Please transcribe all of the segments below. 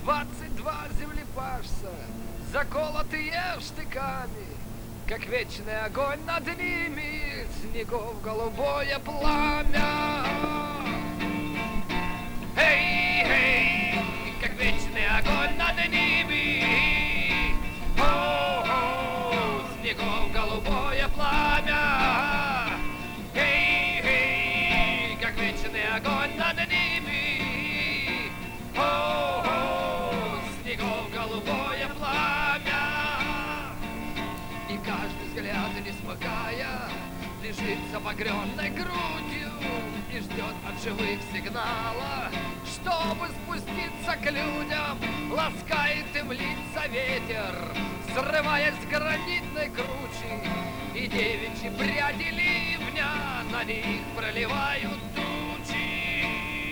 22 землепашца, заколотые штыками, как вечный огонь над ними, снегов голубое пламя. Эй, эй, как вечный огонь над ними, о, снегов голубое пламя. Эй, эй, как вечный огонь над ними, о, снегов голубое пламя. И каждый взгляд, не смыкая, лежит с обогренной грудью и ждет от живых сигнала, чтобы спуститься к людям. Ласкает им лица ветер, срываясь с гранитной кручи, и девичьи пряди ливня на них проливают тучи.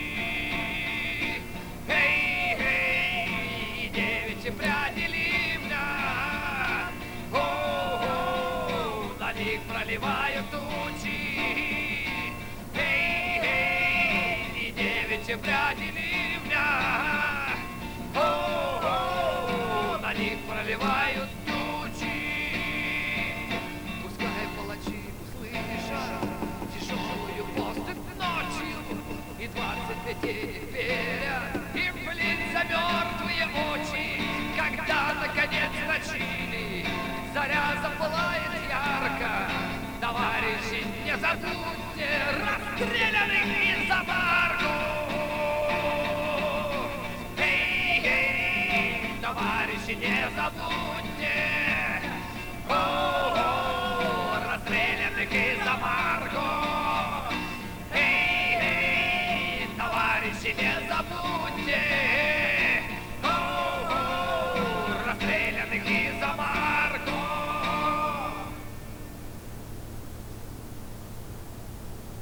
Эй, эй, девичьи пряди ливня, о, на них проливают тучи. Эй, эй, и девичьи пряди ливня, о, на них проливают тучи. Пускай палачи услышат тяжелую поступь ночью, и 25 верят им в лица мертвые очи, когда наконец ночили заря запылает ярко. Товарищи, не забудьте расстрелянных из Забарку. Эй, эй, товарищи, не забудьте